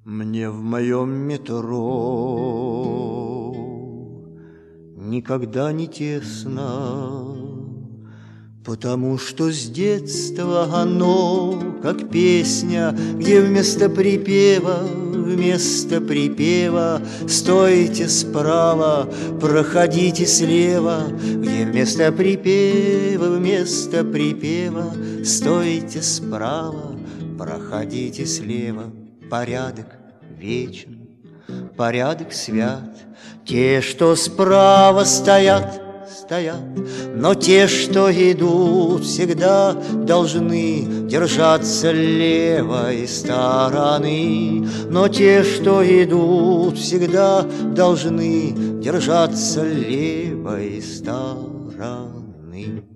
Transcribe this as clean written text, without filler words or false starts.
Мне в моем метро никогда не тесно, потому что с детства оно, как песня, где вместо припева стойте справа, проходите слева, где вместо припева стойте справа, проходите слева. Порядок вечен, порядок свят. Те, что справа стоят, но те, что идут, всегда должны держаться левой стороны. Но те, что идут, всегда должны держаться левой стороны.